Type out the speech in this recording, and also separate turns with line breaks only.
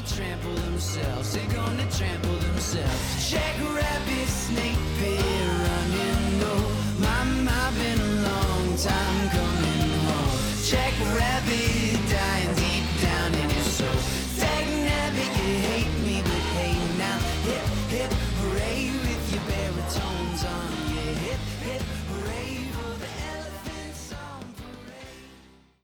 trample themselves. They're gonna trample themselves. Jackrabbit, snake pit, running low. Mama, been a long time coming home. Jackrabbit, dying deep down in his soul. Dagnabbit, you hate me, but hey now, hip hip hooray with your baritones on your hip hip